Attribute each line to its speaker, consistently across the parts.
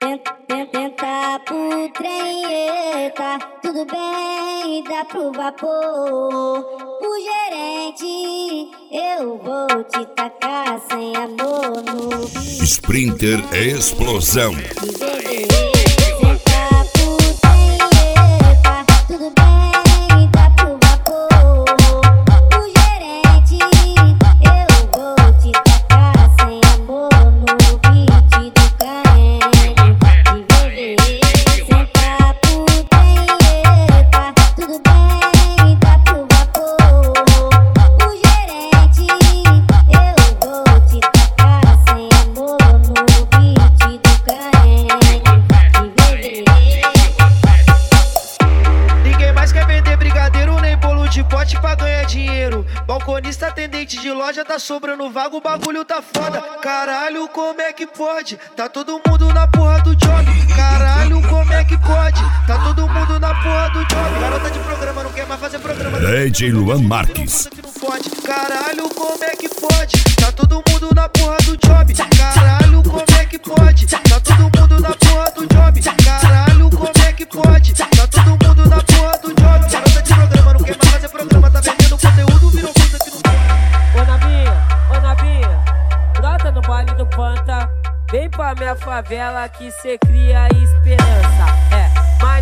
Speaker 1: Tenta pro trem, eita, tudo bem, dá pro vapor. O gerente, eu vou te tacar sem amor no bicho.
Speaker 2: Sprinter Explosão.
Speaker 3: Balconista, atendente de loja, tá sobrando vaga, o bagulho tá foda. Caralho, como é que pode? Tá todo mundo na porra do job. Caralho, como é que pode? Tá todo mundo na porra do job. Garota de programa não quer mais fazer programa.
Speaker 2: DJ Luan Marques.
Speaker 3: Caralho, como é que pode? Tá todo mundo na porra do job. Caralho, como é que pode? Tá todo mundo na porra do job. Caralho, como é que pode? Tá todo mundo na porra do job. Garota de programa não quer mais fazer programa, tá vendendo conteúdo, virou puta que não pode.
Speaker 4: Ô Nabinha, brota no baile do Panta. Vem pra minha favela que cê cria esperança. Mas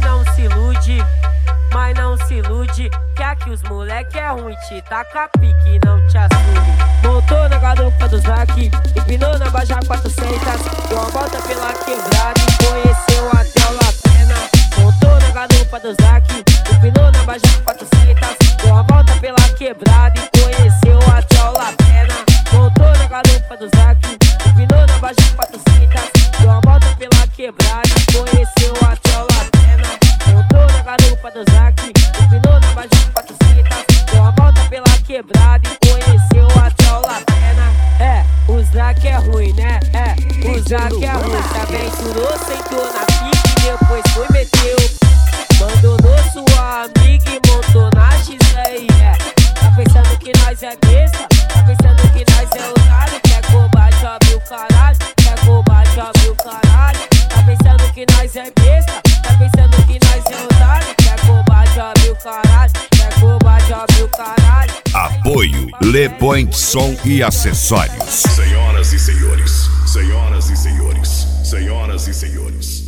Speaker 4: não se ilude, que aqui os moleque é ruim, te taca pique, não te assume. Montou na garupa do Zac, empinou na Baja 400, deu uma volta pela quebrada e conheceu até o La Pena. Montou na garupa do Zac, empinou na Baja 400, deu uma volta pela quebrada e conheceu até o La Pena. Montou na garupa do Zac, empinou na Baja 400, deu uma volta pela quebrada e conheceu até o La Pena. Montou na garupa do Zac, empinou na Baja 400, deu uma volta pela quebrada e conheceu até o La Pena. O Zac é ruim, né? O Zac é ruim. Se aventurou, sentou na pique, depois foi meteu. Abandonou sua amiga e montou na X-Lay. Tá pensando que nós é besta? Tá pensando que nós é otário? Quer combate, abre o caralho. Quer combate, abre o caralho. Tá pensando que nós é besta? Tá pensando que nós é otário? Quer combate, abre o caralho. Quer combate, abre o caralho.
Speaker 2: Apoio Le Point Som e Acessórios.
Speaker 5: Senhoras e senhores, senhoras e senhores, senhoras e senhores.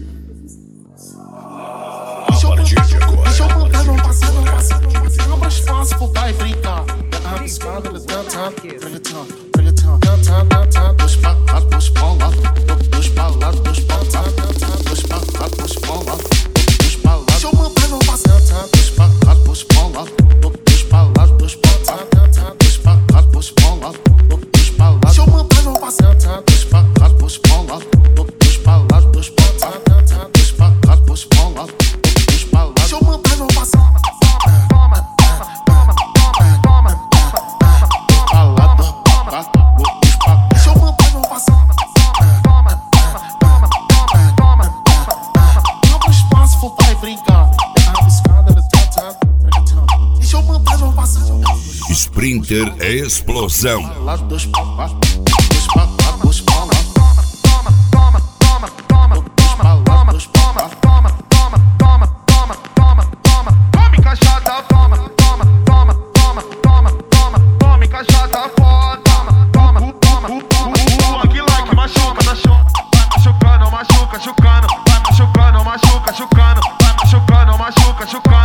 Speaker 5: A partir de agora.
Speaker 6: Deixa eu contar, não passa. Abra espaço pro pai brincar. Abre escada, dois pra lá, dois pra lá, dois pra lá, dois pra lá, dois pra lá, dois pra lá, dois pra lá. Deixa eu contar, não passa. Dois pra lá, dois pra lá, dois pra lá, dois pra lá, dois pra lá, dois pra lá, dois pra lá. Deixa eu contar, não passa. Dois pra lá, dois pra lá, dois pra lá, dois pra lá, dois pra lá, dois pra lá. Deixa eu manter no passado. Deixa eu manter no passado. Abre espaço, for pai brincar. Deixa eu manter no passado.
Speaker 2: Sprinter Explosão.
Speaker 6: Dois pra lá, dois pra lá, dois pra lá.
Speaker 5: Machucando, vai machucando, machucando, vai machucando, machuca, machucando, machuca, machucando.